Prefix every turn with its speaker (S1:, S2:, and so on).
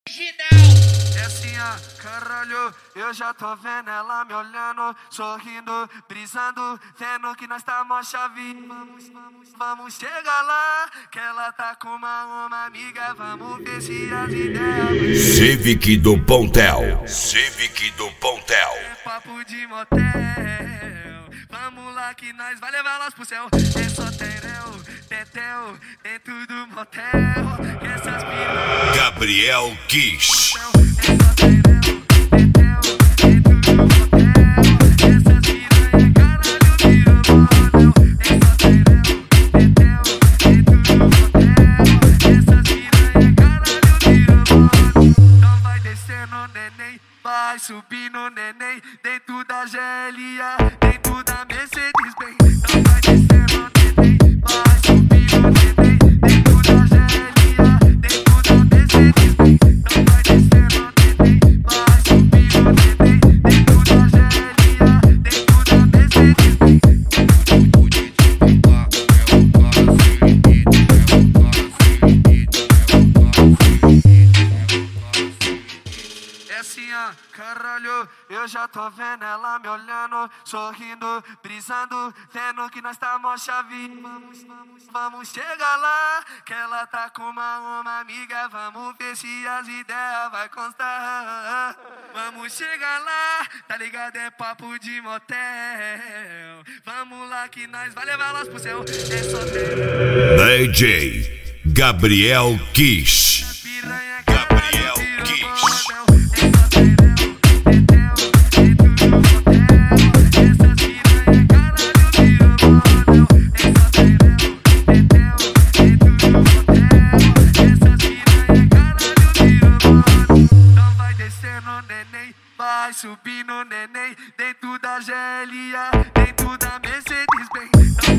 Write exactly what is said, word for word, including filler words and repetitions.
S1: É assim, ó, caralho, eu já tô vendo ela me olhando, sorrindo, brisando, vendo que nós tá mó chave. Vamos, vamos, vamos chegar lá, que ela tá com uma, uma amiga, vamos ver se as ideias.
S2: Civic do Pontel, Civic do Pontel.
S1: É papo de motel, vamos lá que nós vai levar elas pro céu. É só tereu, tetel, dentro do motel, que essas piranhas.
S2: Gabriel Kish.
S1: Vai subir no neném, dentro da G L A, dentro da Mercedes-Benz. Não vai descer no neném, vai subir no neném, dentro da G L A, dentro da Mercedes-Benz. Não vai descer no neném, vai subir no neném, dentro da G L A, dentro da Mercedes-Benz. O D J Pimba é o cara Sirinite, é o cara Sirinite, é o cara Sirinite. É assim, ó, caralho, eu já tô vendo ela me olhando, sorrindo, brisando, vendo que nós tá mó chave. Vamos, vamos, vamos chegar lá, que ela tá com uma, uma amiga, vamos ver se as ideias vai constar. Vamos chegar lá, tá ligado? É papo de motel. Vamos lá que nós vai levar elas pro céu. É só ter
S2: D J Gabriel Kish. Gabriel Kish.
S1: Vai subir no neném, dentro da G L A, dentro da Mercedes-Benz.